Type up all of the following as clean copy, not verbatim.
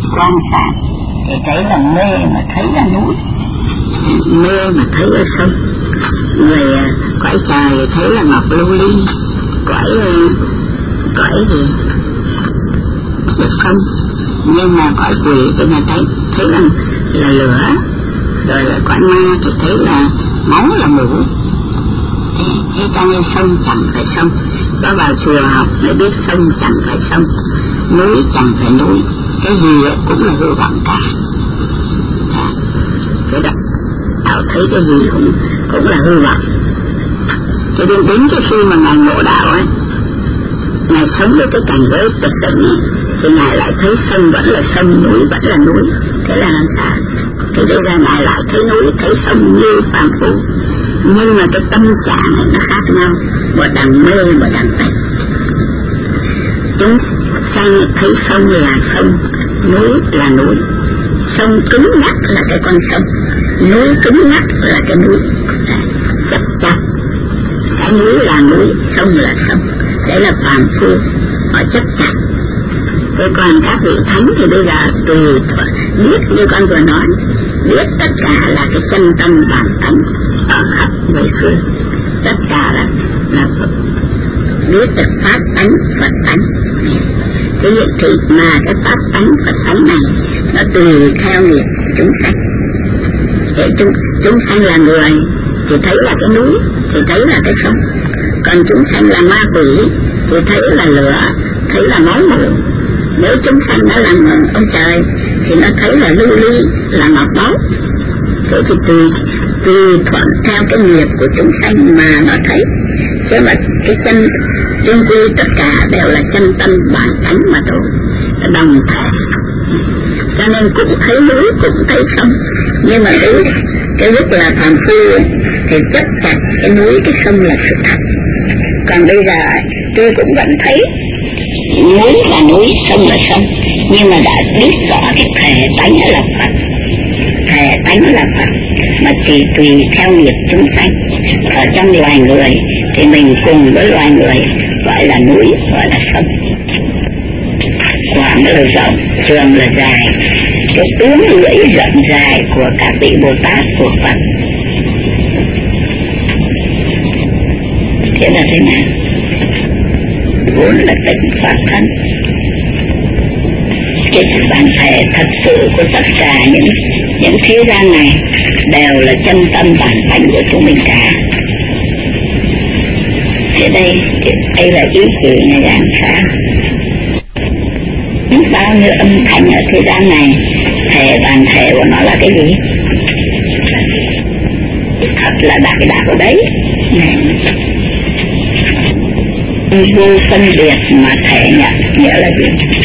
quan sát thì thấy là mê mà thấy là núi, mê mà thấy là sông. Người cõi trời thấy là ngọc lưu ly, cõi gì là sông, nhưng mà cõi quỷ thì người thấy là lửa, rồi là cõi ma thì thấy là máu là mũ. Thế cho nên sông chẳng phải sông, có vào chùa học mới biết sông chẳng phải sông, núi chẳng phải núi, cái gì cũng là hư vọng cả. Thế đó, đạo thấy cái gì cũng là hư vọng. Cho nên đến cái khi mà Ngài ngộ đạo ấy, Ngài sống với cái cảnh giới tuyệt đỉnh ấy, thì Ngài lại thấy sông vẫn là sông, núi vẫn là núi. Thế là làm sao? Thì bây giờ Ngài lại thấy núi, thấy sông như phàm phu, nhưng mà cái tâm trạng này nó khác nhau, một đằng mê, một đằng tạch. Chúng sanh thấy sông là sông, núi là núi. Sông cứng ngắc là cái con sông, núi cứng ngắc là cái núi, chặt chặt. Cái núi là núi, sông là sông. Đấy là phàm phu, họ chấp chặt. Thế còn các vị thánh thì bây giờ tùy biết như con vừa nói, biết tất cả là cái chân tâm bản tánh ở khắp người xưa, tất cả là biết được pháp tánh Phật tánh. Thế vậy thì mà cái pháp tánh Phật tánh này nó tùy theo nghiệp chúng sanh. Thế chúng sanh là người thì thấy là cái núi, thì thấy là cái sông. Còn chúng sanh là ma quỷ thì thấy là lửa, thấy là máu mủ. Nếu chúng sanh nó làm ông trời thì nó thấy là lưu ly, là ngọc báu. Thế thì tùy thuận theo cái nghiệp của chúng sanh mà nó thấy. Chứ mà cái chân chung quy tất cả đều là chân tâm bản tánh mà thôi, đồng thể. Cho nên cũng thấy núi, cũng thấy sông. Nhưng mà cái lúc là phàm phu thì chấp chặt cái núi, cái sông là sự thật. Còn bây giờ tôi cũng vẫn thấy núi là núi, sông là sông, nhưng mà đã biết rõ cái thể tánh là Phật, thể tánh là Phật, mà chỉ tùy theo nghiệp chúng sanh. Ở trong loài người thì mình cùng với loài người gọi là núi, gọi là sông. Quảng là rộng, trường là dài, cái tướng lưỡi rộng dài của các vị Bồ Tát, của Phật. Thế là thế nào? Vốn là tịnh Pháp thân. Cái bản thể thật sự của tất cả những thế gian này đều là chân tâm bản tánh của chúng mình cả. Thế đây là ý chỉ này làm sao? Bao nhiêu âm thanh ở thế gian này, thể bản thể của nó là cái gì? Thật là đại đạo đấy. Vô phân biệt mà thể nhận nghĩa là gì?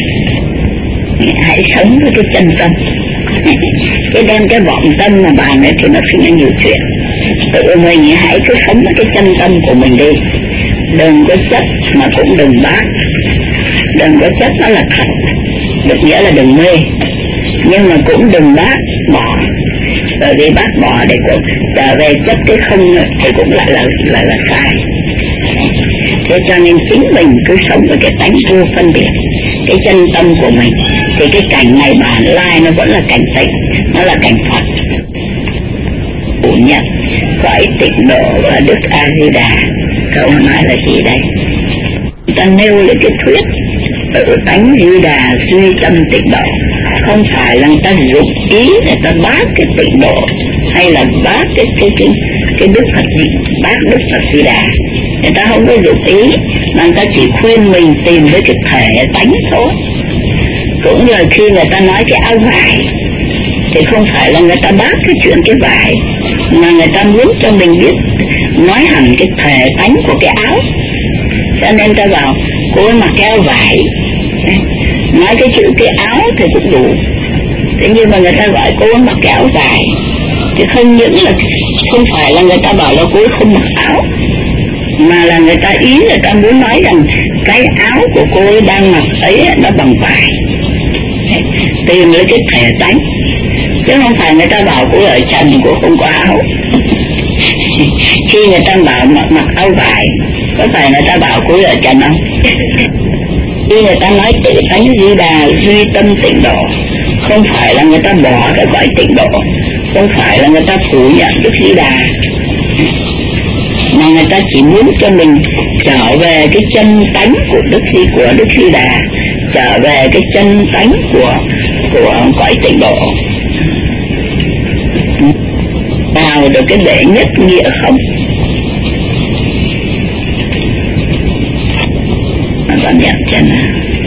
Hãy sống với cái chân tâm. Cái đem cái vọng tâm mà bàn ấy thì nó sinh ra nhiều chuyện. Tự mình hãy cứ sống với cái chân tâm của mình đi. Đừng có chấp mà cũng đừng bác. Đừng có chấp nó là thật, được nghĩa là đừng mê, nhưng mà cũng đừng bác bỏ. Bởi vì bác bỏ để cũng trở về chấp cái không thì cũng lại là sai. Thế cho nên chính mình cứ sống với cái tánh vô phân biệt, cái chân tâm của mình, thì cái cảnh này bản lai nó vẫn là cảnh tịnh, nó là cảnh Phật. Phủ nhận cõi tịnh độ và Đức A Di Đà. Câu nói là gì đây? Người ta nêu lên cái thuyết tự tánh Di Đà duy tâm tịnh độ, không phải là người ta dụng ý để ta bác cái tịnh độ hay là bác cái Đức Phật gì, bác Đức Phật Di Đà. Người ta không có dụng ý, mà người ta chỉ khuyên mình tìm với cái thể tánh thôi. Cũng như khi người ta nói cái áo vải thì không phải là người ta bác cái chuyện cái vải, mà người ta muốn cho mình biết nói hẳn cái thể tánh của cái áo. Cho nên ta bảo cô ấy mặc cái áo vải, nói cái chữ cái áo thì cũng đủ. Thế nhưng mà người ta gọi cô ấy mặc cái áo vải thì không những là không phải là người ta bảo là cô ấy không mặc áo, mà là người ta ý người ta muốn nói rằng cái áo của cô ấy đang mặc ấy nó bằng vải. Tìm lấy cái thể tánh, chứ không phải người ta bảo cô ở trần cô không có áo. Khi người ta bảo mặc áo vải, có phải người ta bảo cô ở trần không? Khi người ta nói tự tánh Di Đà duy tâm tịnh độ, Không phải là người ta bỏ cái cõi tịnh độ, không phải là người ta phủ nhận Đức Di Đà, mà người ta chỉ muốn cho mình trở về cái chân tánh của Đức Di Đà, trở về cái chân tánh của cõi tịnh độ, vào được cái đệ nhất nghĩa không. Bạn nhận chưa nào?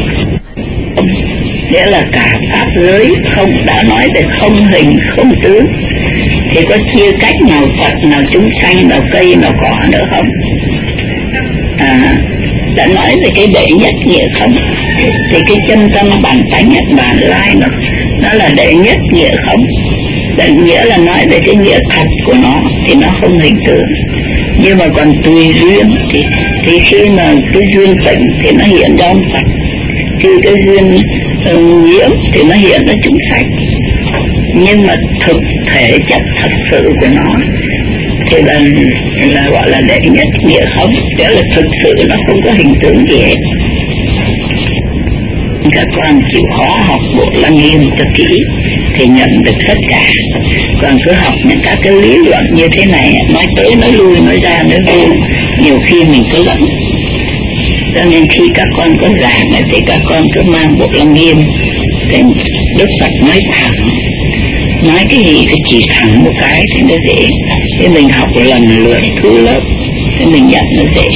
Nghĩa là cả pháp giới không, đã nói về không hình không tướng, thì có chia cách nào Phật, nào chúng sanh, nào cây, nào cỏ nữa không? Đã nói về cái đệ nhất nghĩa không, thì cái chân tâm bản tánh bản lai nó là đệ nhất nghĩa không. Đệ nghĩa là nói về cái nghĩa thật của nó, thì nó không hình tướng. Nhưng mà còn tùy duyên thì khi mà cái duyên tịnh thì nó hiện ra ông Phật, khi cái duyên nhiễm thì nó hiện ra chúng sanh. Nhưng mà thực thể chất thật sự của nó thì là gọi là đệ nhất nghĩa không, nghĩa là thực sự nó không có hình tướng gì hết. Các con chịu khó học Bộ Lăng Nghiêm cho kỹ thì nhận được tất cả. Còn cứ học những các cái lý luận như thế này, nói tới nói lui, nói ra nói vô, nhiều khi mình cứ lẫn. Cho nên khi các con có giảng thì các con cứ mang Bộ Lăng Nghiêm, thì Đức Phật nói thẳng, nói cái gì thì chỉ thẳng một cái thì nó dễ. Thế mình học lần lượt thứ lớp thì mình nhận nó dễ.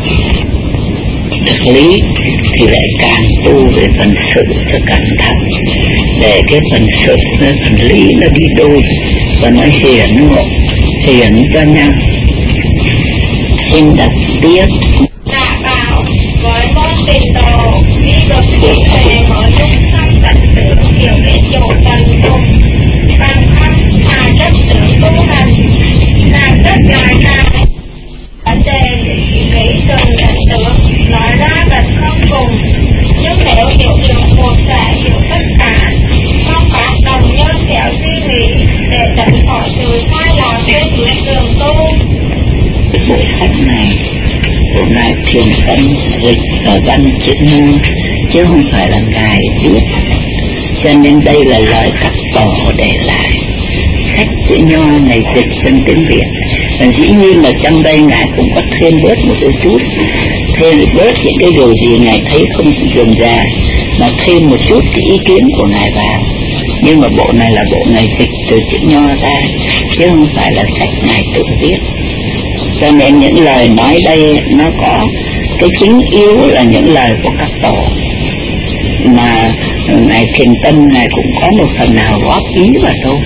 Được lý thì lại càng tu về phần sự cho cẩn thận, để cái phần sự với phần lý nó đi đôi và nó hiển ngộ, hiển cho nhau. Xin đọc tiếp. Dạ bảo với môn tịnh độ đi được tịnh về mở dung sanh tận tưởng hiểu biết chỗ tận cùng bằng thân hà chất tưởng tu hành làm rất dài dài. Vấn đề nghĩ từng tận tưởng nói ra thật không cùng, nhưng nếu hiểu được một sẽ hiểu tất cả. Mong các đồng nhân khéo suy nghĩ để tránh khỏi sự sai lạc trên đường tu. Bộ sách này của ngài Thiền Tâm dịch và văn chữ Nho, chứ không phải là ngài viết, cho nên đây là lời các tổ để lại. Sách chữ Nho ngài dịch sang tiếng Việt, và dĩ nhiên là trong đây ngài cũng có thêm bớt một đôi chút, thêm bớt những cái điều gì ngài thấy không dườm ra, mà thêm một chút cái ý kiến của ngài vào. Nhưng mà bộ này là bộ ngài dịch từ chữ Nho ra, chứ không phải là sách ngài tự viết. Cho nên những lời nói đây nó có cái chính yếu là những lời của các tổ, mà ngài Thiền Tâm ngài cũng có một phần nào góp ý vào thôi.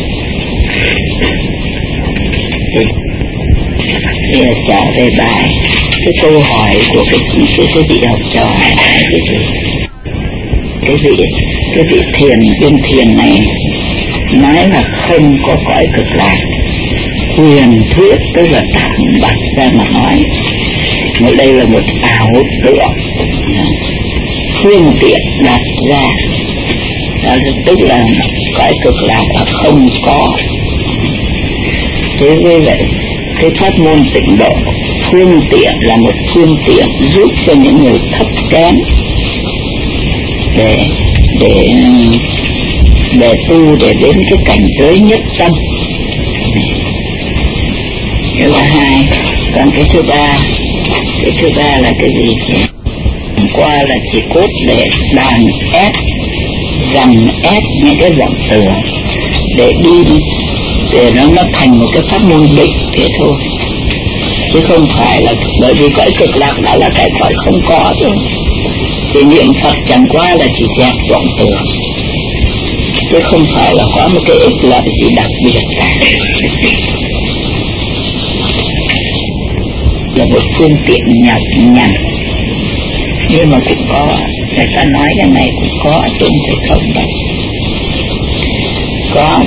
Thì trả về bài cái câu hỏi của cái vị học trò này, cái vị thiền viên thiền này nói là không có cõi cực lạc. Huyền thuyết tức là thẳng bạch ra mà nói, ở đây là một ảo tưởng, phương tiện đặt ra, đó tức là cõi cực lạc là không có. Thế với lại cái pháp môn tịnh độ, phương tiện là một phương tiện giúp cho những người thấp kém để tu, để đến cái cảnh giới nhất tâm. Cái là hai. Còn cái thứ ba là cái gì nhỉ? Qua là chỉ cốt để đàn ép, dằn ép những cái vọng tưởng để đi, để nó thành một cái pháp môn định thế thôi, chứ không phải là bởi vì cõi cực lạc đã là cái cõi không có rồi. Thì niệm Phật chẳng qua là chỉ dẹp vọng tưởng, chứ không phải là có một cái ích lợi gì đặc biệt cả. Là một phương tiện nhọc nhằn, nhưng mà cũng có, người ta nói cái này cũng có, chứ không phải không đâu. Có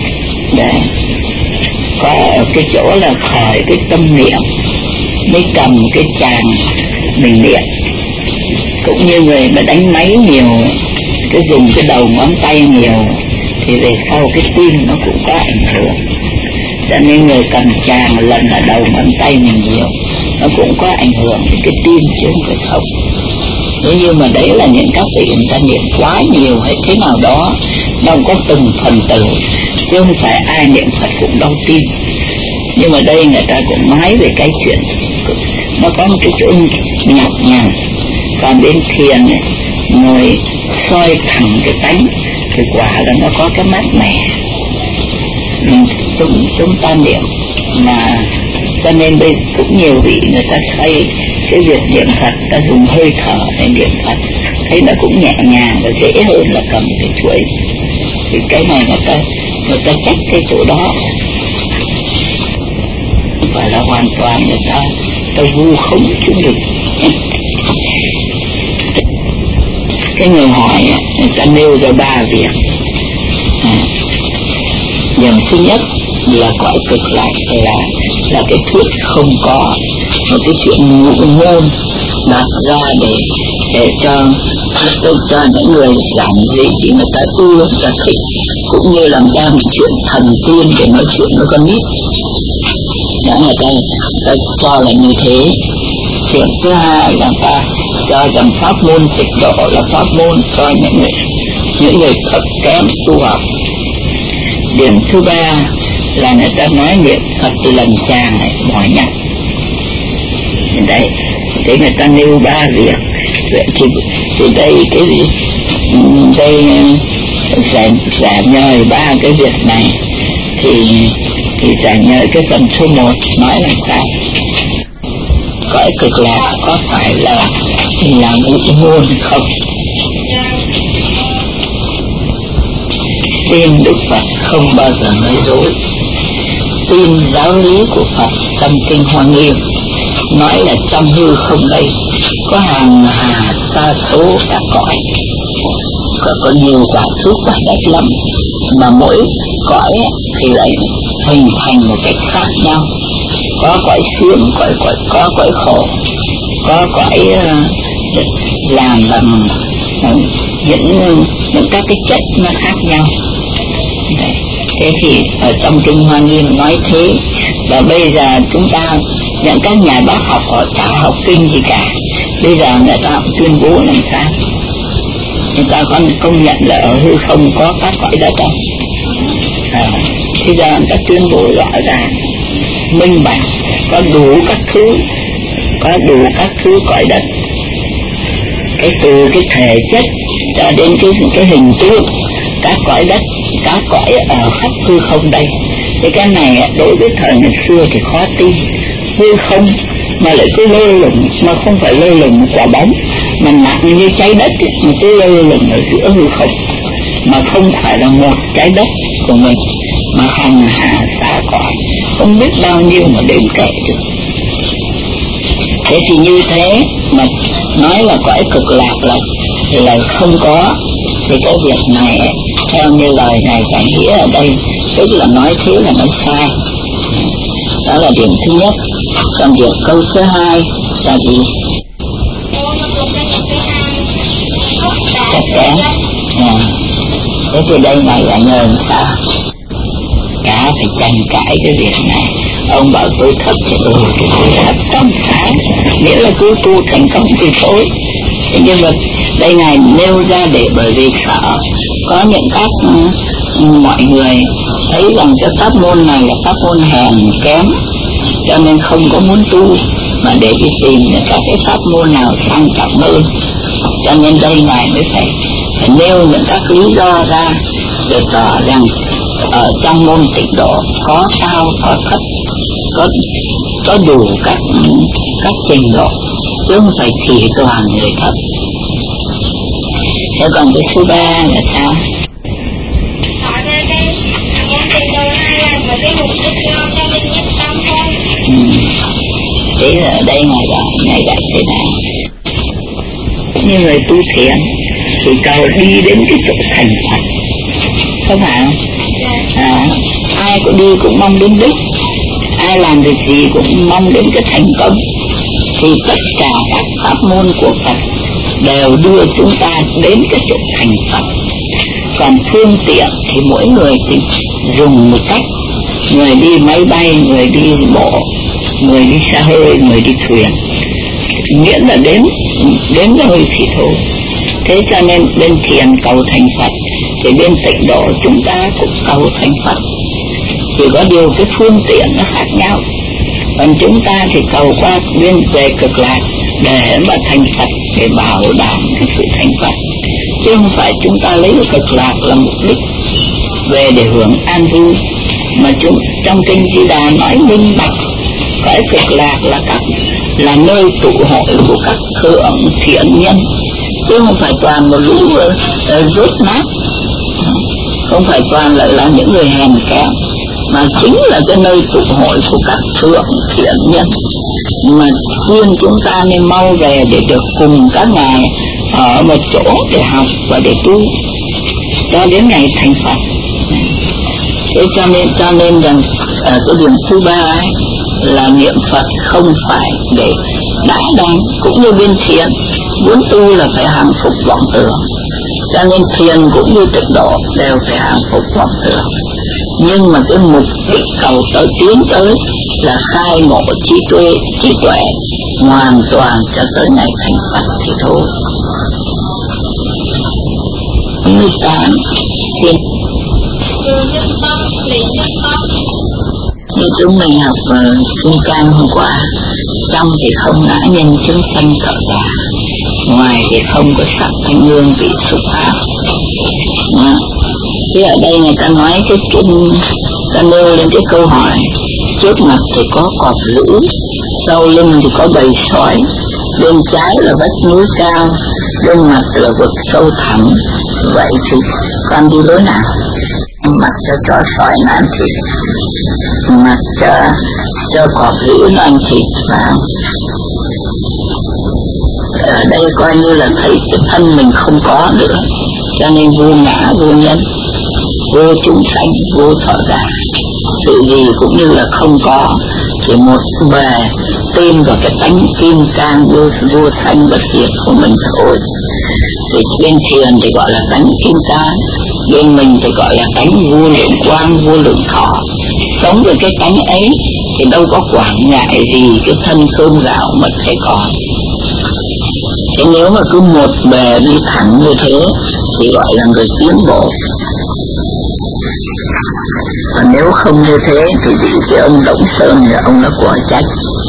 ở cái chỗ là khỏi cái tâm niệm mới cầm cái tràng mình niệm, cũng như người mà đánh máy nhiều, cái dùng cái đầu ngón tay nhiều thì về sau cái tim nó cũng có ảnh hưởng. Cho nên người cầm tràng lần ở đầu ngón tay mình nhiều, nó cũng có ảnh hưởng đến cái tim chứ không phải không. Nếu như mà đấy là những các vị người ta niệm quá nhiều hay thế nào đó, đâu có từng phần từ, chứ không phải ai niệm Phật cũng đâu tin. Nhưng mà đây người ta cũng nói về cái chuyện nó có một cái chỗ nhọc nhằn. Còn đến thiền này, ngồi soi thẳng cái tánh thì quả là nó có cái mát mẻ. Chúng ta niệm mà cho nên đây cũng nhiều vị người ta xoay cái việc niệm Phật, ta dùng hơi thở để niệm Phật thấy nó cũng nhẹ nhàng và dễ hơn là cầm cái chuỗi. Thì cái này người ta trách cái chỗ đó, và là hoàn toàn người ta vu khống chúng mình. Cái người hỏi người ta nêu ra 3 việc. Điểm thứ nhất là cõi cực lạc là cái thuyết không có, một cái chuyện ngụ ngôn đặt ra để cho những người giản dị thì người ta ưa và thích, cũng như làm ra một chuyện thần tiên để nói chuyện với con nít. Đã người ta cho là như thế. Chuyện thứ hai là ta cho rằng pháp môn tịnh độ là pháp môn cho những người thấp kém tu học. Điểm thứ ba là người ta nói niệm Phật lần chàng này mỏi nhọc. Đấy, thế người ta nêu 3 việc. Thì đây cái gì? Đây giả nhờ 3 cái việc này thì giả nhờ cái phần số 1 nói là sao? Cõi cực lạc có phải là ngụ ngôn không? Tin Đức Phật không bao giờ nói dối. Tin giáo lý của Phật trong kinh Hoa Nghiêm nói là trong hư không đây có hàng hà sa số cả cõi, có nhiều quả thứ quả đất lắm, mà mỗi cõi thì lại hình thành một cách khác nhau. Có cõi sướng, có cõi khổ, có cõi làm bằng những các cái chất nó khác nhau. Thế thì ở trong kinh Hoa Nghiêm nói thế. Và bây giờ chúng ta, những các nhà bác học họ chả học kinh gì cả, bây giờ người ta tuyên bố làm sao? Người ta còn công nhận là ở hư không có các cõi đất không? Bây giờ người ta tuyên bố rõ ràng minh bạch, có đủ các thứ cõi đất, từ cái thể chất cho đến cái hình tướng các cõi đất, các cõi ở khắp hư không đây. Thì cái này đối với thời ngày xưa thì khó tin. Hư không mà lại cứ lơ lửng, mà không phải lơ lửng một quả bóng mà nặng như trái đất, mà cứ lơ lửng ở giữa hư không, mà không phải là một trái đất của mình, mà hàng hà xa cõi không biết bao nhiêu mà đếm kể được. Thế thì như thế mà nói là cõi cực lạc là không có, thì cái việc này theo như lời Ngài Giải Nghĩa ở đây, tức là nói thế là nói sai. Đó là điểm thứ nhất. Còn điểm câu thứ hai là gì? Chắc chắn. Thế thì đây Ngài Giải nhờ sao? Cả phải tranh cãi cái việc này. Ông bảo tôi thấp thì tôi thấp trong sáng, nghĩa là cứ tu thành công thì thôi. Thế nhưng mà đây Ngài nêu ra để bởi vì sợ có những các mọi người thấy rằng cái pháp môn này là pháp môn hèn kém, cho nên không có muốn tu, mà để đi tìm những các cái pháp môn nào sang trọng hơn. Cho nên đây Ngài mới phải nêu những các lý do ra để tỏ rằng ở trong môn tịnh độ có cao có thấp, có đủ các trình độ, chứ không phải chỉ toàn người thấp. Thế còn cái thứ ba là sao? Thế là ở đây Ngài dạy thế nào? Như người tu thiền thì cầu đi đến cái chỗ thành Phật, không phải không? Ai cũng đi cũng mong đến đích, ai làm việc gì cũng mong đến cái thành công. Thì tất cả các pháp môn của Phật đều đưa chúng ta đến cái chỗ thành Phật. Còn phương tiện thì mỗi người thì dùng một cách, người đi máy bay, người đi bộ, người đi xe hơi, người đi thuyền, miễn là đến rồi thì thôi. Thế cho nên bên thiền cầu thành Phật Thì bên tịnh độ chúng ta cũng cầu thành Phật, chỉ có điều cái phương tiện nó khác nhau. Còn chúng ta thì cầu qua bên về cực lạc để mà thành Phật, để bảo đảm cái sự thành Phật, chứ không phải chúng ta lấy cực lạc là mục đích về để hưởng an vui. Mà trong kinh Di Đà nói minh bạch, cõi cực lạc là nơi tụ hội của các thượng thiện nhân, chứ không phải toàn một lũ rốt nát, không phải toàn là những người hèn kém, mà chính là cái nơi tụ hội của các thượng thiện nhân. Mà khuyên chúng ta nên mau về để được cùng các ngài ở một chỗ để học và để tu cho đến ngày thành Phật. Thế cho nên rằng cái điểm thứ ba ấy, là niệm Phật không phải để đã đáng, cũng như bên thiền muốn tu là phải hàng phục vọng tưởng, cho nên thiền cũng như tịnh độ đều phải hàng phục vọng tưởng. Nhưng mà cái mục đích cầu tới tiến tới là khai ngộ trí tuệ hoàn toàn cho tới ngày thành Phật thì thôi. 18 thiền như chúng mình học Kinh Can hôm qua, trong thì không ngã nhân chứng sanh thọ giả, ngoài thì không có sắc thanh hương vị xúc pháp. Thế ở đây người ta nói cái kinh, ta nêu lên cái câu hỏi: trước mặt thì có cọp dữ, sau lưng thì có bầy sói, bên trái là vách núi cao, bên mặt là vực sâu thẳm. Vậy thì con đi lối nào? Mặt cho sói nó ăn thịt, mặt cho cọp dữ nó ăn thịt. Và ở đây coi như là thấy cái thân mình không có nữa, cho nên vô ngã vô nhân, vô chúng sanh, vô thọ giả, sự gì cũng như là không có, chỉ một bề tin vào cái tánh kim cang vô sanh bất diệt của mình thôi. Thì bên thiền thì gọi là tánh kim cang, bên mình thì gọi là tánh vô lượng quang, vô lượng thọ. Sống với cái tánh ấy thì đâu có quản ngại gì cái thân cơm gạo mà sẽ còn. Thế nếu mà cứ một bề đi thẳng như thế thì gọi là người tiến bộ. Còn nếu không như thế thì bị cái ông Đổng Sơn thì ông nó quả trách.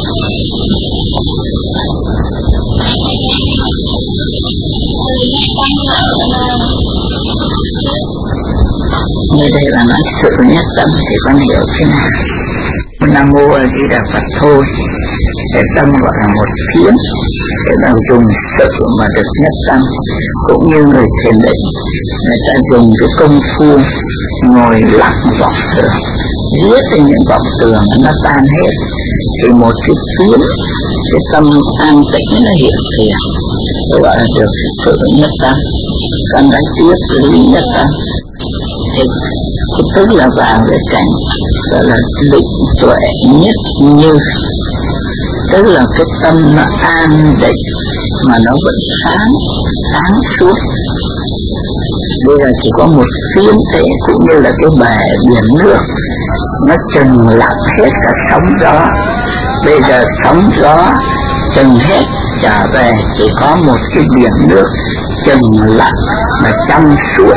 Như đây là nói sự nhất tâm thì con hiểu thế nào? Nam Mô A Di Đà Phật thôi. Cái tâm gọi là một phiến, cái nào dùng sự mà được nhất tâm. Cũng như người thiền định, người ta dùng cái công phu ngồi lặng vọng tưởng, giết thì những vọng tưởng nó tan hết, thì một cái phiến, cái tâm an tĩnh nó hiện thiền, tôi gọi là được sự nhất tâm. Còn cái tiếp lý nhất tâm thì tức là vào cái cảnh gọi là định tuệ nhất như, tức là cái tâm nó an định mà nó vẫn sáng suốt. Bây giờ chỉ có một phiến thế, cũng như là cái bể biển nước nó chừng lặng hết cả sóng gió. Bây giờ sóng gió chừng hết trở về, chỉ có một cái biển nước chừng lặng mà trong suốt.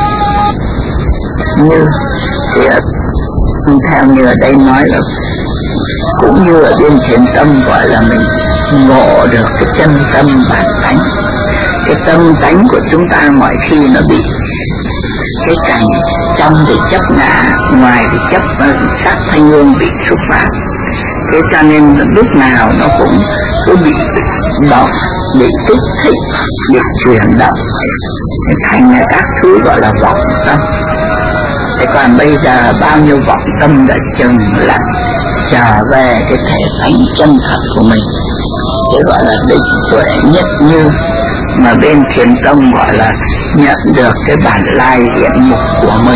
Như thì theo như ở đây nói là cũng như ở bên thiền tâm gọi là mình ngộ được cái chân tâm bản tánh. Cái tâm tánh của chúng ta mọi khi nó bị cái cảnh trong thì chấp ngã, ngoài thì chấp sắc thanh hương vị xúc pháp. Thế cho nên lúc nào nó cũng cứ bị động, bị kích thích, bị chuyển động, thành là các thứ gọi là vọng tâm. Thế còn bây giờ bao nhiêu vọng tâm đã chừng lặng trở về cái thể tánh chân thật của mình, thế gọi là định tuệ nhất như. Mà bên thiền tông gọi là nhận được cái bản lai hiện mục của mình.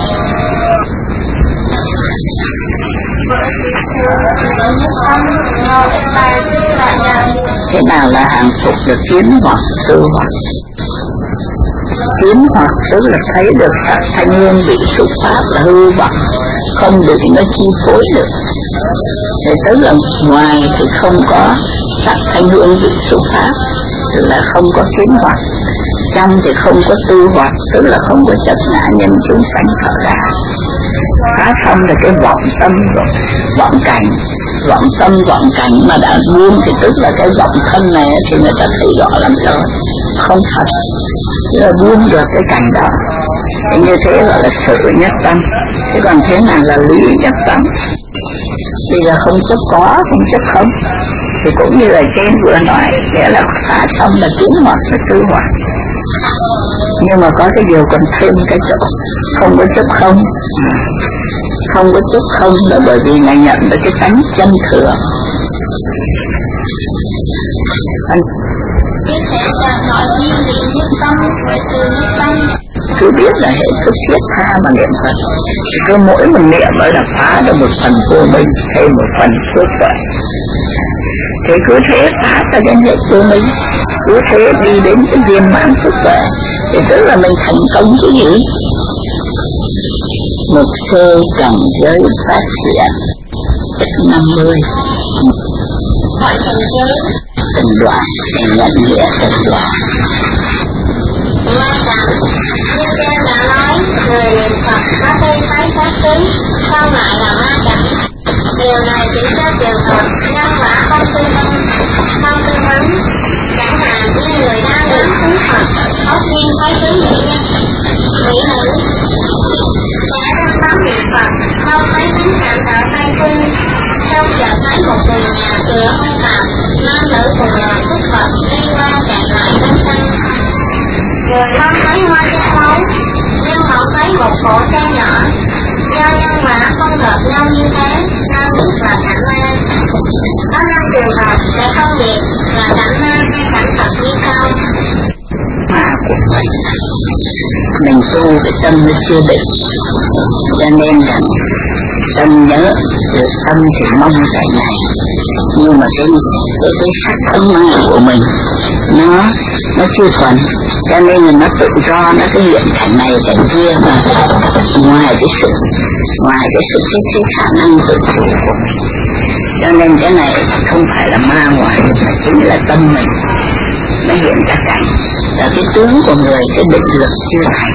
Thế nào là hàng phục được kiến hoặc sư hoặc? Kiến hoặc tức là thấy được sắc thanh hương vị xúc pháp là hư vọng, không bị nó chi phối được. Thế tức là ngoài thì không có sắc thanh hương vị xúc pháp, tức là không có kiến hoặc, trong thì không có tu hoặc, tức là không có chấp ngã nhân chúng sanh thọ ra. Phá xong là cái vọng tâm, vọng cảnh, vọng tâm vọng cảnh mà đã buông thì tức là cái vọng thân này thì người ta thấy rõ lắm rồi, không thật, tức là buông được cái cảnh đó. Thì như thế gọi là sự nhất tâm. Thế còn thế nào là lý nhất tâm? Bây giờ không chấp có, không chấp không, thì cũng như là trên vừa nói, nghĩa là phá xong là tiến hoặc là tư hoặc. Nhưng mà có cái điều còn thêm cái chỗ không có chấp không. Không có chấp không là bởi vì ngài nhận được cái tánh chân thừa. Cứ biết là hệ thức thiết tha mà niệm Phật, cứ mỗi một niệm mới là phá được một phần vô minh, thêm một phần phước tuệ. Thế cứ thế phá ra đến hệ vô minh, cứ thế đi đến cái viên mãn phước tuệ, thì tức là mình thành công cái gì? Một sơ cảnh giới phát triển 50 từng đoạn, nhận nghĩa từng đoạn. Như trên đã nói, người niệm Phật có tư thấy pháp tướng, không lại là ma cảnh. Điều này chỉ cho trường hợp nhân quả không tương ứng. Chẳng hạn như người đang nắm tướng Phật, bỗng nhiên thấy tướng mỹ nhân, mỹ nữ. Kẻ đang bám niệm Phật, không thấy tướng cảnh ở Tây Phương, trong chợt thấy một người nhà cửa hung tàn, nam nữ cùng là xuất Phật đi qua chạy lại bên sân. Người không thấy hoa trái máu, nhưng không thấy một cổ cây nhỏ. Do nhân quả không hợp nhau như thế, nên biết là cảnh ma. Có 5 trường hợp để phân biệt là cảnh ma hay cảnh thật như sau. Ma của mình tu cái tâm nó chưa định, cho nên là tâm nhớ, rồi tâm thì mong cái này, nhưng mà cái sắc thân ma của mình nó chưa thuần, cho nên là nó tự do, nó cứ hiện cảnh này cảnh kia mà ngoài cái sự cái khả năng tự chủ của mình. Cho nên cái này không phải là ma ngoài, mà chính là tâm mình nó hiện ra cảnh, là cái tướng của người, cái định lực chưa thành.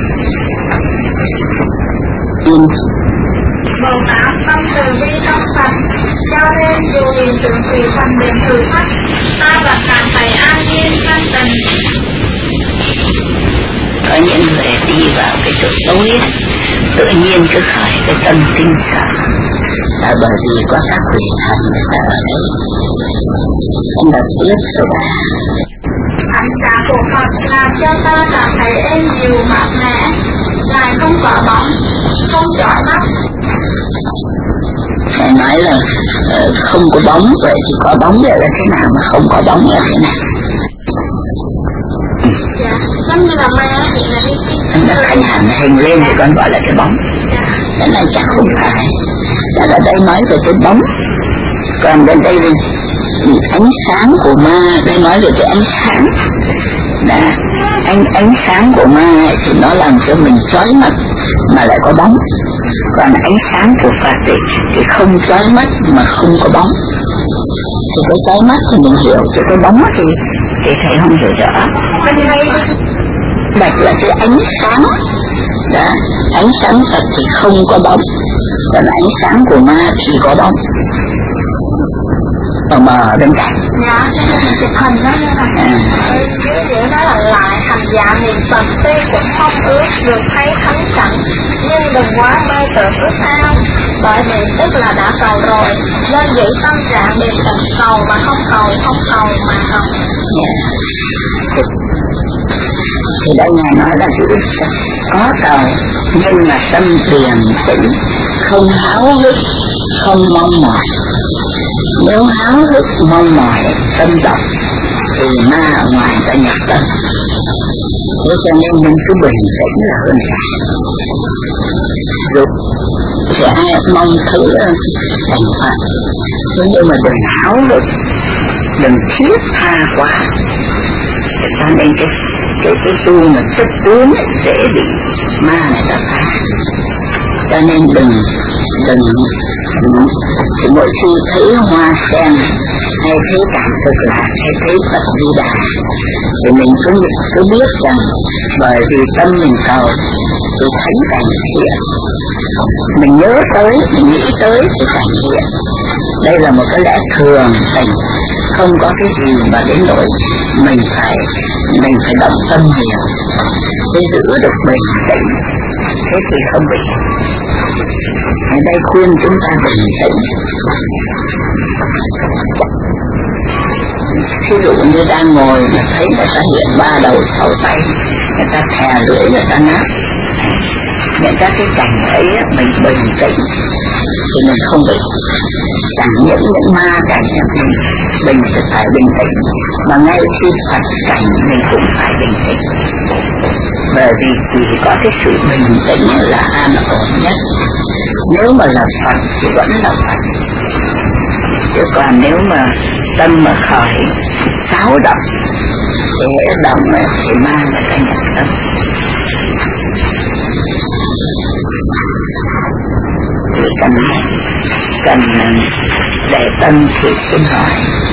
Bồ Tát tâm từ bi trong Phật, cho nên dù hiện tượng tùy phần đến thử thách, ta vẫn cảm thấy an nhiên thanh tịnh. Có những người đi vào cái chỗ tối tự nhiên cứ khởi cái tâm kinh sợ, là bởi vì có các quỷ thần người ta ở đấy. Không được tiếp số 3. Ánh sáng của Phật làm cho ta cảm thấy êm dịu mát mẻ, lại không có bóng, không chói mắt. Phải nói là không có bóng, vậy thì có bóng vậy là thế nào, mà không có bóng là thế nào? Dạ, giống như là ma thì là đi. Nó thành hẳn hình lên thì con gọi là cái bóng. Cái này chắc không phải. Chắc ở đây nói về cái bóng. Còn bên đây là ánh sáng của ma, đây nói về cái ánh sáng. Là ánh sáng của ma thì nó làm cho mình chói mắt mà lại có bóng. Còn ánh sáng của Phật thì không chói mắt mà không có bóng. Thì cái chói mắt thì mình hiểu, cái bóng thì thầy không hiểu rõ. Bạch là cái ánh sáng đó, ánh sáng Phật thì không có bóng, còn ánh sáng của ma thì có bóng mờ bên cạnh. Dạ, chụp hình đó nha. Dưới đó là lại hành giả niệm Phật tuy cũng không ước được thấy thánh cảnh, nhưng đừng quá mê tưởng ước ao, bởi vì tức là đã cầu rồi, nên giữ tâm trạng điềm tĩnh, cầu mà không cầu, không cầu mà cầu. Thì đây Ngài nói là có cầu nhưng mà tâm điềm tĩnh, không háo hức, không mong mỏi. Nếu háo hức mong mỏi tâm động thì ma ở ngoài ta nhập tâm. Thế cho nên mình cứ bình tĩnh là hơn cả. Dù thì ai mong thứ thành Phật, thế nhưng mà đừng háo hức, đừng thiết tha quá. Cho nên cái tu mà chấp tướng dễ bị ma này ta phá. Cho nên đừng đừng thì mỗi khi thấy hoa sen hay thấy cảnh cực lạc hay thấy Phật Di Đà thì mình cứ biết rằng bởi vì tâm mình cầu thì thánh cảnh hiện, mình nhớ tới, mình nghĩ tới thì cảnh hiện. Đây là một cái lẽ thường tình, không có cái gì mà đến nỗi mình phải động tâm nhiều để giữ được bình tĩnh, thế thì không bị. Ở đây khuyên chúng ta bình tĩnh. Ví dụ như đang ngồi mà thấy người ta hiện 3 đầu 6 tay, người ta thè lưỡi, người ta ngáp, những các cái cảnh ấy mình bình tĩnh thì mình không bị. Chẳng những ma cảnh mình phải bình tĩnh, mà ngay khi Phật cảnh mình cũng phải bình tĩnh, bởi vì chỉ có cái sự bình tĩnh là an ổn nhất. Nếu mà là Phật thì vẫn là Phật, chứ còn nếu mà tâm mà khởi xáo động thì động thì ma người ta nhập tâm. Thì cần để tâm thì xin hỏi.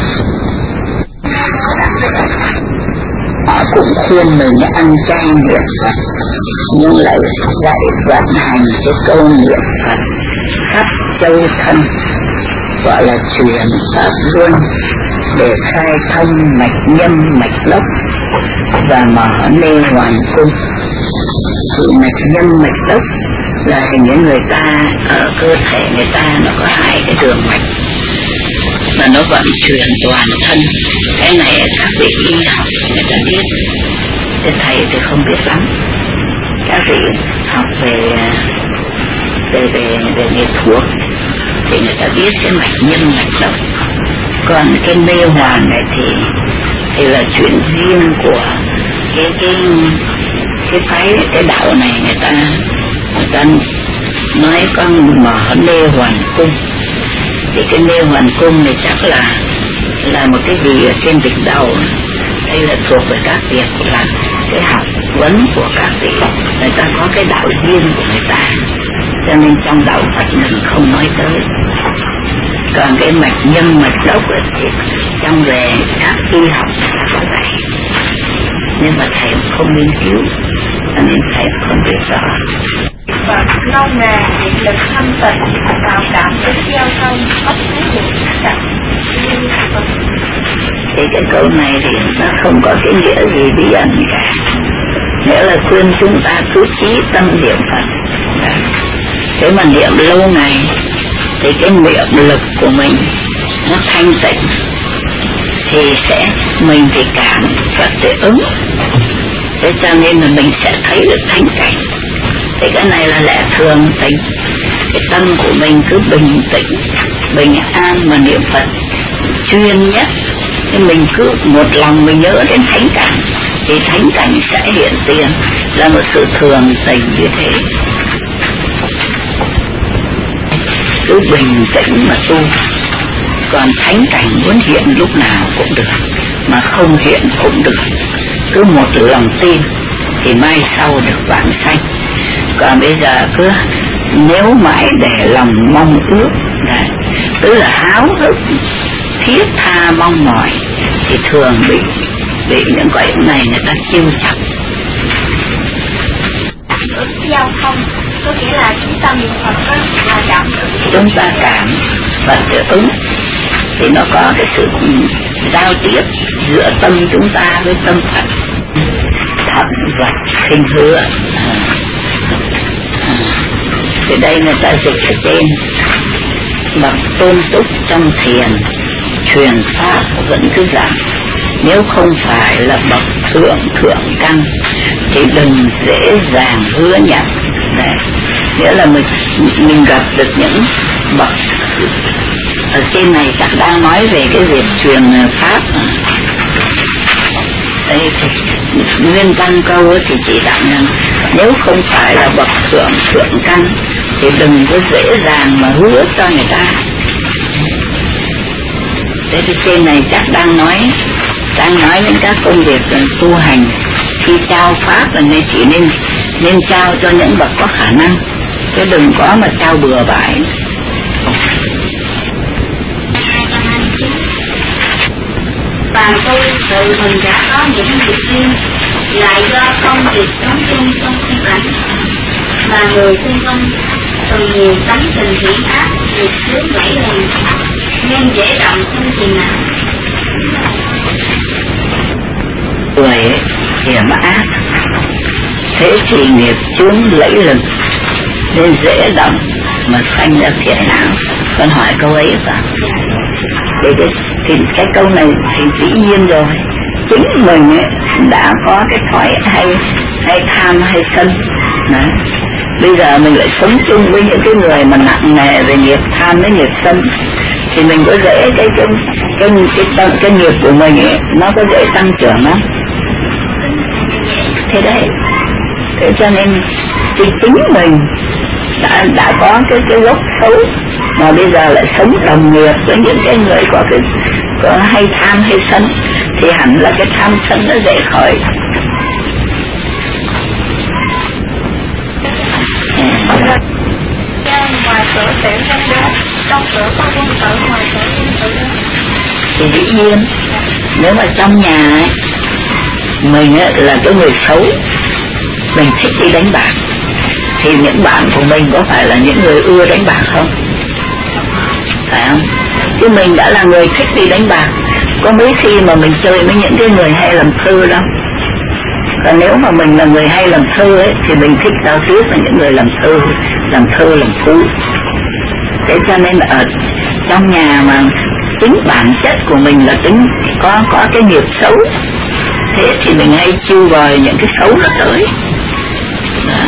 Họ cũng khuyên mình ăn chay niệm Phật, nhưng lại dạy vận hành cái câu niệm Phật khắp châu thân, gọi là truyền pháp luân, để khai thông mạch nhâm mạch lốc và mở nê hoàn cung. Thì mạch nhâm mạch lốc là hình như người ta ở cơ thể người ta nó có 2 cái đường mạch mà nó vận chuyển toàn thân. Cái này các vị y học người ta biết, cái thầy thì không biết lắm. Các vị học về nghệ thuật thì người ta biết cái mạch nhâm mạch lốc. Còn cái mê hoàn này thì là chuyện riêng của cái phái, cái đạo này người ta nói con mở mê hoàn cung. Thì cái mê hoàn cung này chắc là một cái gì ở trên đỉnh đầu. Đây là thuộc về các việc, là cái học vấn của các vị, người ta có cái đạo riêng của người ta, cho nên trong đạo Phật mình không nói tới. Còn cái mạch nhâm mạch lốc thì trong về các y học là có vậy, nhưng mà thầy không nghiên cứu cho nên thầy không biết rõ. Phật lâu ngày điện lực thanh tịnh, bảo đảm đến giao thông ốc thấy được chặt. Thì cái câu này thì nó không có cái nghĩa gì bí ẩn cả, nghĩa là khuyên chúng ta cứ chí tâm niệm Phật. Thế mà niệm lâu ngày thì cái niệm lực của mình nó thanh tịnh, thì mình thì cảm Phật để ứng, thế cho nên là mình sẽ thấy được thánh cảnh. Thì cái này là lẽ thường tình, cái tâm của mình cứ bình tĩnh, bình an mà niệm Phật chuyên nhất. Thì mình cứ một lòng mình nhớ đến thánh cảnh thì thánh cảnh sẽ hiện tiền, là một sự thường tình như thế. Cứ bình tĩnh mà tu. Còn thánh cảnh muốn hiện lúc nào cũng được, mà không hiện cũng được. Cứ một lòng tin thì mai sau được vãng sanh. Còn bây giờ cứ nếu mãi để lòng mong ước, tức là háo hức thiết tha mong mỏi, thì thường bị những cõi này người ta chiêu chặt. Giao thông có nghĩa là chúng ta niệm Phật là cảm ứng, chúng ta cảm Phật để ứng, thì nó có cái sự giao tiếp giữa tâm chúng ta với tâm Phật. Thật vật khinh hứa. Thì đây người ta dịch ở trên: bậc tôn túc trong thiền truyền pháp vẫn cứ rằng, nếu không phải là bậc thượng căn thì đừng dễ dàng hứa nhận. Đấy, nghĩa là mình gặp được những bậc ở trên này chắc đang nói về cái việc truyền pháp. Đây thì nguyên văn câu thì chỉ đặng rằng nếu không phải là bậc thượng căn thì đừng có dễ dàng mà hứa cho người ta. Thế thì trên này chắc đang nói đến các công việc tu hành, khi trao pháp là nên chỉ nên trao cho những bậc có khả năng, chứ đừng có mà trao bừa bãi. Và tôi tự mình đã có những việc riêng, lại do công việc sống chung trong khung cảnh và người xung quanh từng nhiều tánh tình hiểm ác được chứa nảy lên, nên dễ động không chừng nào. Người hiểm ác, thế thì nghiệp chướng lẫy lừng nên dễ động mà sanh ra phiền não. Con hỏi câu ấy phải? Thì cái câu này thì dĩ nhiên rồi, chính mình ấy đã có cái thói hay tham hay sân. Đấy. Bây giờ mình lại sống chung với những cái người mà nặng nề về nghiệp tham với nghiệp sân, thì mình có dễ cái nghiệp của mình ấy, nó có dễ tăng trưởng lắm. Thế đấy, thế cho nên thì chính mình đã có cái gốc xấu, mà bây giờ lại sống đồng nghiệp với những cái người có hay tham hay sân, thì hẳn là cái tham sân nó dễ khởi. Ngoài cửa tiệm trong đó, trong cửa có quân tử, ngoài cửa quân tử đó. Thì dĩ nhiên, nếu mà trong nhà ấy, mình ấy là cái người xấu, mình thích đi đánh bạc, thì những bạn của mình có phải là những người ưa đánh bạc không? Phải không? Chứ mình đã là người thích đi đánh bạc, có mấy khi mà mình chơi với những cái người hay làm thơ đâu. Còn nếu mà mình là người hay làm thơ ấy, thì mình thích giao tiếp với những người làm thơ, làm phú. Thế cho nên ở trong nhà mà tính bản chất của mình là tính có cái nghiệp xấu, thế thì mình hay chiêu vời những cái xấu nó tới. Đó.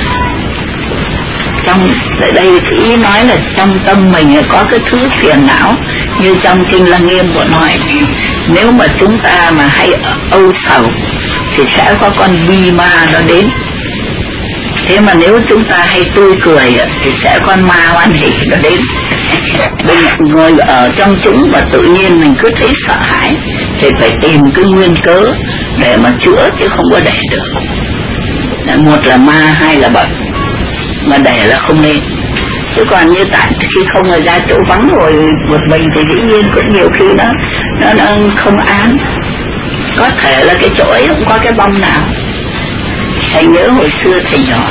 Trong đây thì ý nói là trong tâm mình có cái thứ phiền não, như trong kinh Lăng Nghiêm của nói, nếu mà chúng ta mà hay âu sầu thì sẽ có con vi ma nó đến. Thế mà nếu chúng ta hay tươi cười thì sẽ con ma hoan hỷ nó đến. Bây giờ ngồi ở trong chúng mà tự nhiên mình cứ thấy sợ hãi, thì phải tìm cái nguyên cớ để mà chữa, chứ không có để được. Một là ma, hai là bệnh, mà để là không nên. Chứ còn như tại khi không là ra chỗ vắng ngồi một mình thì dĩ nhiên cũng nhiều khi nó không an. Có thể là cái chỗ ấy không có cái bông nào. Thầy nhớ hồi xưa thầy nhỏ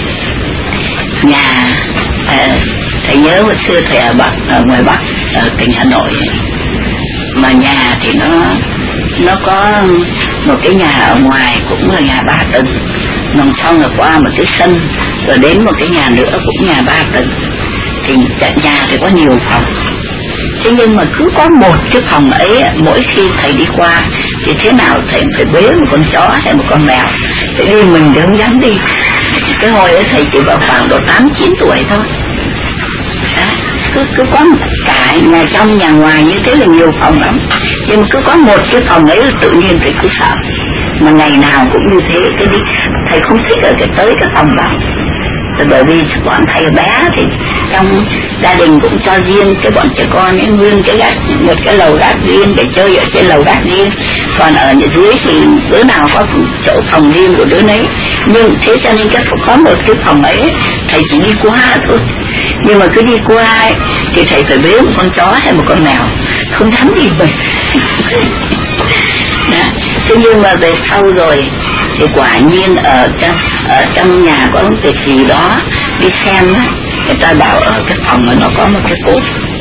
nhà, thầy nhớ hồi xưa thầy ở ngoài Bắc, ở tỉnh Hà Nội ấy. Mà nhà thì nó có một cái nhà ở ngoài cũng là nhà 3 tầng, nằm xong rồi qua một cái sân, rồi đến một cái nhà nữa cũng nhà 3 tầng. Thì nhà thì có nhiều phòng, thế nhưng mà cứ có một cái phòng ấy, mỗi khi thầy đi qua thì thế nào thầy phải bế một con chó hay một con mèo, để đi mình thì không dám đi. Cái hồi ấy thầy chỉ vào khoảng độ 8-9 tuổi thôi. Đó. Cứ có cả nhà trong nhà ngoài như thế là nhiều phòng lắm, nhưng mà cứ có một cái phòng ấy tự nhiên thầy cứ sợ. Mà ngày nào cũng như thế, thầy không thích ở tới cái phòng đó. Bởi vì bọn thầy bé thì trong gia đình cũng cho riêng cái bọn trẻ con ấy, nguyên cái gác, một cái lầu gác riêng để chơi ở trên lầu gác riêng, còn ở dưới thì đứa nào có chỗ phòng riêng của đứa nấy. Nhưng thế cho nên có một cái phòng ấy thầy chỉ đi qua thôi, nhưng mà cứ đi qua ấy, thì thầy phải bế một con chó hay một con mèo, không dám đi mình. Thế nhưng mà về sau rồi thì quả nhiên ở trong nhà có một cái gì đó đi xem á, người ta bảo ở cái phòng mà nó có một cái cốt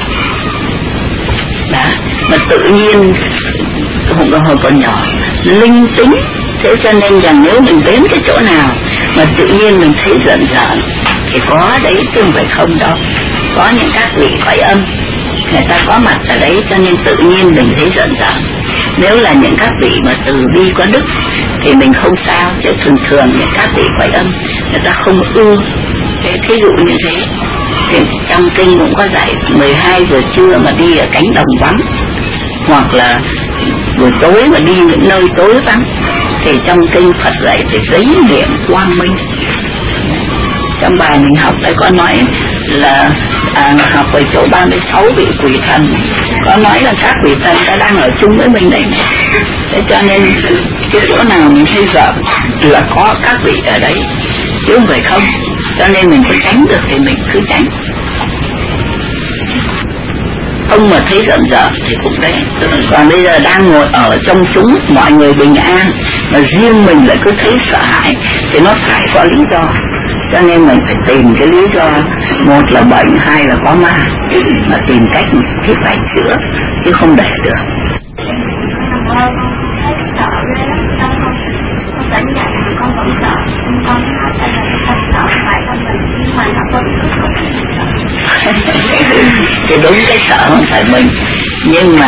đó, mà tự nhiên hồi còn nhỏ linh tính. Thế cho nên rằng nếu mình đến cái chỗ nào mà tự nhiên mình thấy rợn thì có đấy, chứ không phải không đâu. Có những các vị cõi âm người ta có mặt ở đấy, cho nên tự nhiên mình thấy rợn. Nếu là những các vị mà từ bi có đức thì mình không sao, chứ thường những các vị cõi âm người ta không ưa. Thí dụ như thế, thì trong kinh cũng có dạy 12 giờ trưa mà đi ở cánh đồng vắng, hoặc là buổi tối mà đi những nơi tối vắng, thì trong kinh Phật dạy phải giấy niệm quang minh. Trong bài mình học đấy có nói là học ở chỗ 36 vị quỷ thần, có nói là các quỷ thần đã đang ở chung với mình đấy. Thế cho nên cái chỗ nào mình thấy sợ là có các vị ở đấy, chứ không phải không. Cho nên mình có tránh được thì mình cứ tránh. Ông mà thấy rợn rợn thì cũng đấy. Còn bây giờ đang ngồi ở trong chúng, mọi người bình an, mà riêng mình lại cứ thấy sợ hãi, thì nó phải có lý do. Cho nên mình phải tìm cái lý do, một là bệnh, hai là có ma, mà tìm cách thì phải chữa, chứ không để được. Tỉnh dậy mà con vẫn sợ, con nói tại là con sợ phải con mình, nhưng mà nó vẫn cứ không sợ. Thì đúng, cái sợ không phải mình, nhưng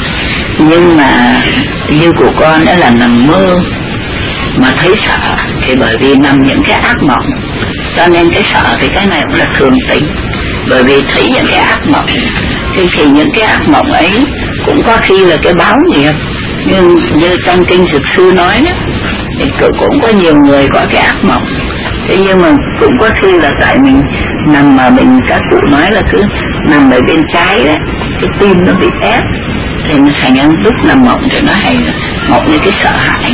mà như của con đó là nằm mơ mà thấy sợ, thì bởi vì nằm những cái ác mộng, cho nên cái sợ thì cái này cũng là thường tình, bởi vì thấy những cái ác mộng, thì những cái ác mộng ấy cũng có khi là cái báo nghiệp, như trong kinh Dược Sư nói đó, thì cũng có nhiều người có cái ác mộng. Thế nhưng mà cũng có khi là tại mình nằm mà mình, các cụ nói là cứ nằm ở bên trái đấy, cái tim nó bị ép, thì nó thành ra lúc nằm mộng thì nó hay mộng như cái sợ hãi.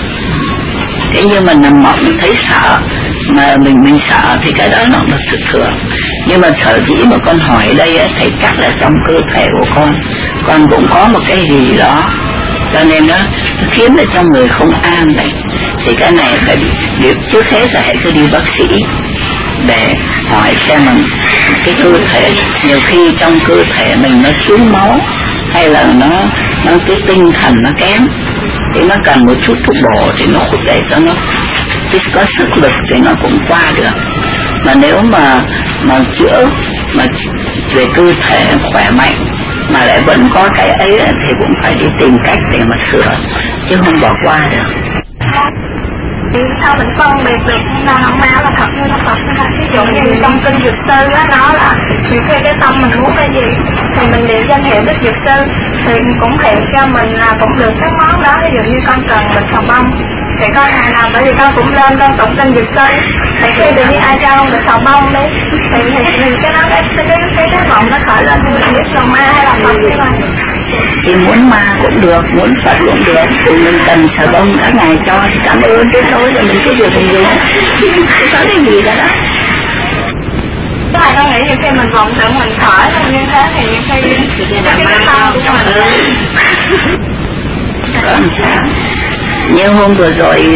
Thế nhưng mà nằm mộng mình thấy sợ, mà mình sợ thì cái đó nó là sự thường. Nhưng mà sở dĩ mà con hỏi đây ấy, thì chắc là trong cơ thể của con cũng có một cái gì đó, cho nên nó khiến cho trong người không an đấy. Thì cái này phải đi, trước hết là hãy cứ đi bác sĩ để hỏi xem là cái cơ thể, nhiều khi trong cơ thể mình nó thiếu máu, hay là nó cái tinh thần nó kém, thì nó cần một chút thuốc bổ thì nó cũng để cho nó có sức lực thì nó cũng qua được. Mà nếu mà chữa mà về cơ thể khỏe mạnh mà lại vẫn có cái ấy thì cũng phải đi tìm cách để mà sửa, chứ không bỏ qua được. Thì sao mình phân biệt được là ma là thật như là thật? Ví dụ như trong kinh Dược Sư á, nó là nhiều khi cái tâm mình muốn cái gì thì mình niệm danh hiệu Đức Dược Sư thì cũng hiện cho mình là cũng được cái món đó. Ví dụ như con cần mình sầu bông thì con ngày nào bởi vì con cũng lên con tụng kinh Dược Sư, thì khi tự nhiên ai cho con được sầu bông đi thì cái đó cái vọng nó khởi lên thì mình biết là ma hay là Phật như vậy. Thì muốn ma cũng được, muốn Phật cũng được, thì mình cần sờ bông các ngày cho thì cảm ơn thế thôi, rồi mình cứ việc mình dùng, không có cái gì cả đó. Tức là con nghĩ như khi mình vọng tưởng mình thở như thế thì như khi cái tâm của mình có làm sao? Như hôm vừa rồi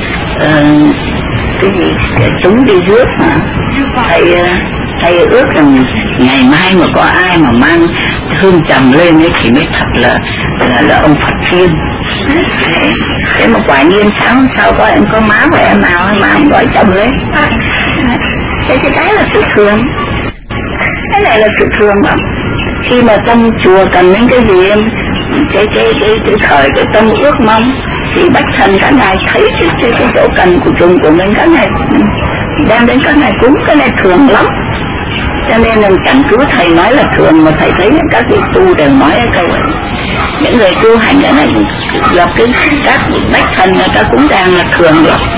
cái gì chúng đi rước mà thầy ước rằng ngày mai mà có ai mà mang hương trầm lên ấy thì mới thật là ông Phật Thiên. Thế mà quả nhiên sáng hôm sau có má của em nào mà ông gọi chồng ấy. Thế cái là sự thường. Cái này là sự thường lắm. Khi mà trong chùa cần những cái gì em cái khởi cái tâm ước mong thì bách thần các ngài thấy cái chỗ cần của chúng của mình, các ngài đem đến các ngài cúng, cái này thường lắm. Cho nên là chẳng cứ thầy nói là thường mà thầy thấy các vị tu đều nói cái câu ấy. Những người tu hành cái này gặp cái các bách thần người ta cũng đang là thường lắm.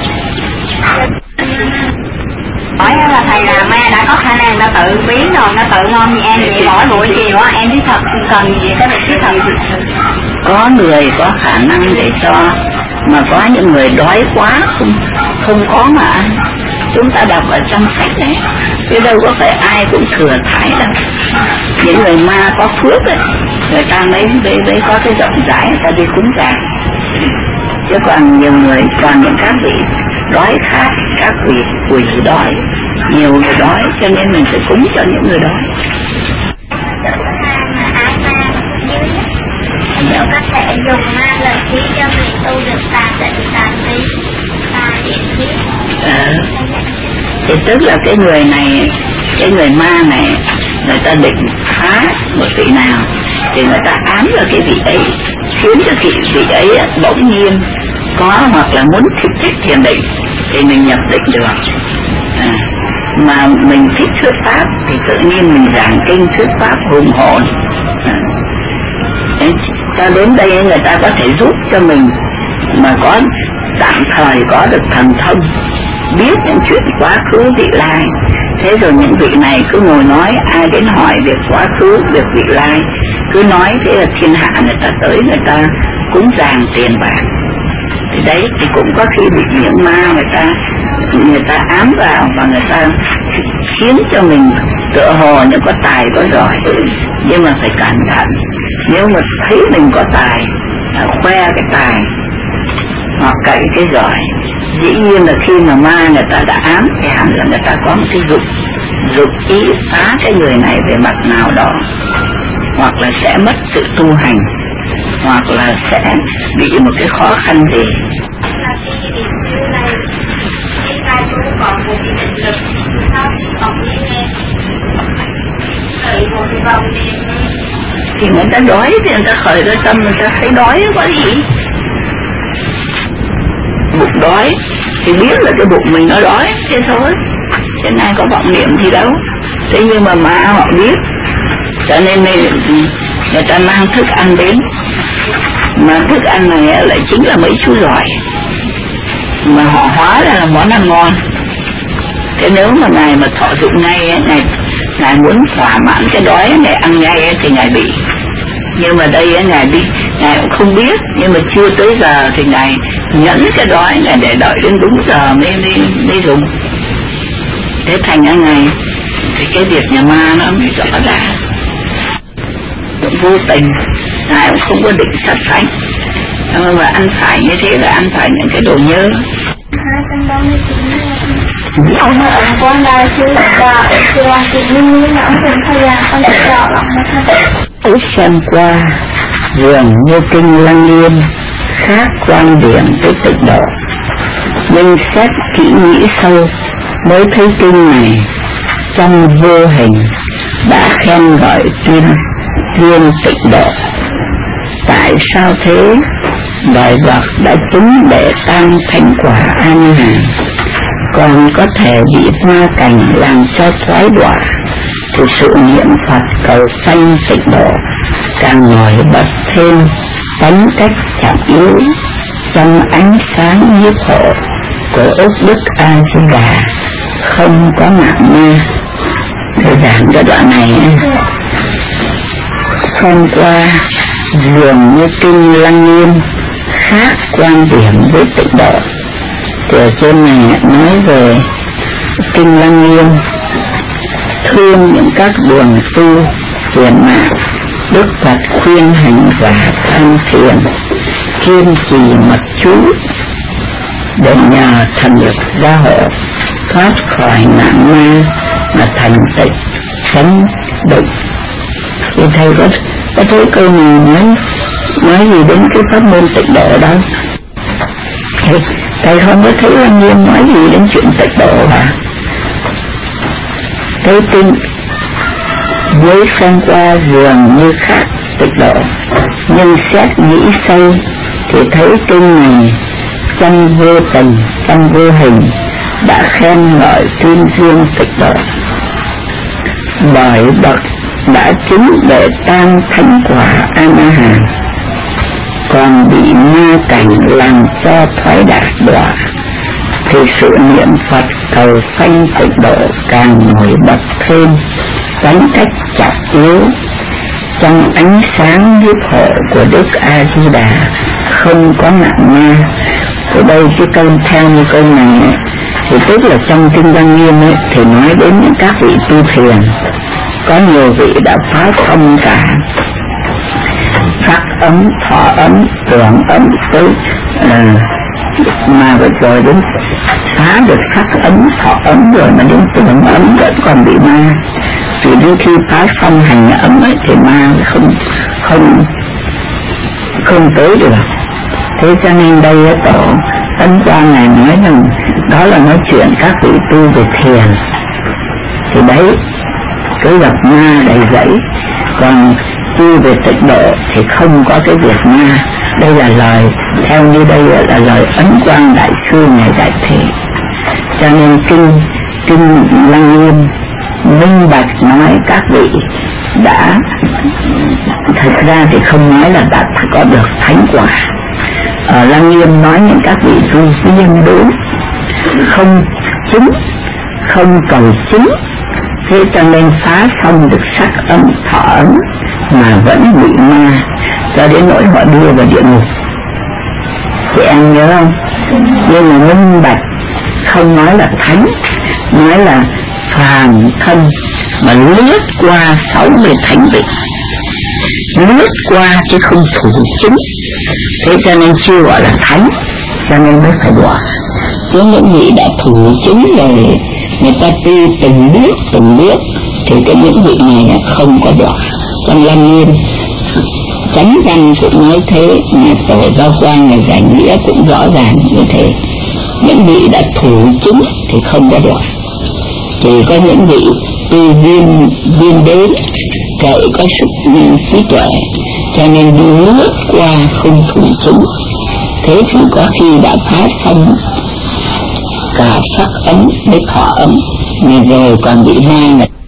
Hỏi là thầy là ma đã có khả năng nó tự biến rồi, nó tự ngon như em vậy, mỗi buổi chiều á em biết thật cần gì cái việc biết thật. Có người có khả năng để cho, mà có những người đói quá không có mà ăn. Chúng ta đọc ở trong sách đấy, chứ đâu có phải ai cũng thừa thải đâu. Những người ma có phước ấy, người ta mới có cái rộng rãi, người ta đi cúng dường. Chứ còn nhiều người, còn những các vị đói khát, các quỷ đói, nhiều người đói, cho nên mình phải cúng cho những người đói. Nếu có thể dùng ma lợi khí cho mình tu được tà tịnh, tà trí, tà điện khí. Thì tức là cái người này, cái người ma này, người ta định phá một vị nào thì người ta ám vào cái vị ấy, khiến cho cái vị ấy bỗng nhiên có, hoặc là muốn thích thiền định thì mình nhập định được. Mà mình thích thuyết pháp thì tự nhiên mình giảng kinh thuyết pháp hùng hồn. Cho đến đây người ta có thể giúp cho mình mà có tạm thời có được thần thông, biết những chuyện quá khứ vị lai. Thế rồi những vị này cứ ngồi nói, ai đến hỏi việc quá khứ, việc vị lai, cứ nói, thế là thiên hạ người ta tới, người ta cúng dường tiền bạc. Thì đấy thì cũng có khi bị những ma người ta người ta ám vào và người ta khiến cho mình tựa hồ như có tài có giỏi, nhưng mà phải cẩn thận. Nếu mà thấy mình có tài, khoe cái tài hoặc cậy cái giỏi, dĩ nhiên là khi mà ma người ta đã ám thì hẳn là người ta có một cái dục ý phá cái người này về mặt nào đó, hoặc là sẽ mất sự tu hành, hoặc là sẽ bị một cái khó khăn gì. Là khi bị như này, khi ta tu có một cái định lực, thì sao còn như thế, khởi một cái vòng này. Thì người ta đói thì người ta khởi ra tâm, người ta thấy đói có gì. Bụng đói thì biết là cái bụng mình nó đói thế thôi, cái này có vọng niệm gì đâu. Thế nhưng mà họ biết, cho nên người ta mang thức ăn đến, mà thức ăn này lại chính là mấy chú giỏi mà họ hóa ra là món ăn ngon. Thế nếu mà ngài mà thọ dụng ngay, ngài muốn thỏa mãn cái đói này ăn ngay thì ngài bị. Nhưng mà đây ngài cũng không biết, nhưng mà chưa tới giờ thì ngài nhẫn cái đói này để đợi đến đúng giờ mới dùng. Thế thành ra ngài thì cái việc nhà ma nó mới rõ ra. Vô tình ngài cũng không có định sát sanh, mà ăn phải như thế là ăn phải những cái đồ nhơ. เอามาองค์กรได้ชื่อว่าเสียงจิตนี้นะองค์เป็นพยานต้องเจาะหลังนะคะ Ước xem qua dường như kinh Lăng Nghiêm khác quan điểm với Tịnh Độ, nhưng xét kỹ nghĩ sâu mới thấy kinh này trong vô hình đã khen gọi tuyên riêng Tịnh Độ. Tại sao thế? Đời vật đã chứng để tăng thánh quả an hàn, còn có thể bị hoa cảnh làm cho thoái đọa, thì sự niệm Phật cầu sanh Tịnh Độ càng nổi bật thêm tánh cách trọng yếu trong ánh sáng nhiếp hộ của ức Đức A Di Đà, không có mạng ma. Thầy giảng cái đoạn này hôm qua dường như kinh Lăng Nghiêm khác quan điểm với Tịnh Độ. Thì ở trên này nói về kinh Lăng Nghiêm thương những các đường tu hiền mạng, Đức Phật khuyên hành giả tham thiền kiên trì mật chú để nhờ thần lực gia hộ thoát khỏi nạn ma mà thành tịnh chánh định. Thì thầy có thấy câu này nói gì đến cái pháp môn Tịnh Độ đâu? Thầy không có thấy Lăng Nghiêm nói gì đến chuyện Tịnh Độ hả? Cái kinh với xem qua dường như khác Tịnh Độ, nhưng xét nghĩ sâu thì thấy kinh này trong vô tình, trong vô hình đã khen ngợi tuyên dương Tịnh Độ. Bởi bậc đã chứng để tam thánh quả A-la-hán, còn bị ma cảnh làm cho thoái đọa, thì sự niệm Phật cầu sanh Tịnh Độ càng nổi bật thêm tánh cách trọng yếu trong ánh sáng nhiếp hộ của Đức A Di Đà, không có nạn ma. Ở đây cái câu theo như câu này thì tức là trong kinh Lăng Nghiêm thì nói đến những các vị tu thiền, có nhiều vị đã phá thông cả sắc ấm, thọ ấm, tưởng ấm tới mà rồi đến phá được sắc ấm, thọ ấm rồi mà đến tưởng ấm vẫn còn bị ma. Vì đến khi phá xong hành ấm thì ma không tới được. Thế cho nên đây tổ Ấn Quang này nói rằng đó là nói chuyện các vị tu về thiền, thì đấy cái gặp ma đầy dẫy. Còn tu về Tịnh Độ thì không có cái việc ma. Đây là lời, theo như đây là lời Ấn Quang Đại Sư Ngài Đại Thế. Cho nên kinh Lăng Nghiêm minh bạch nói các vị đã, thật ra thì không nói là đã có được thánh quả. Ở Lăng Nghiêm nói những các vị tu viên đúng, không chứng, không cầu chứng, thế cho nên phá xong được sắc ấm, thọ ấm mà vẫn bị ma, cho đến nỗi họ đưa vào địa ngục. Thì em nhớ không? Nhưng mà minh bạch không nói là thánh, nói là phàm thân mà lướt qua 60 thánh vị, lướt qua chứ không thủ chứng. Thế cho nên chưa gọi là thánh, cho nên mới phải đọa. Chứ những vị đã thủ chứng rồi, người ta tu từng bước thì cái những vị này là không có đọa. Trong Lâm Nguyên Chánh Văn cũng nói thế, mà Tổ Giao Quang này giải nghĩa cũng rõ ràng như thế. Những vị đã thủ chứng thì không có đọa, chỉ có những vị tu viên đến kệ có sức trí tuệ, cho nên lướt qua không thủ chứng. Thế thì có khi đã phá xong cả sắc ấm với thọ ấm, mà rồi còn bị ma này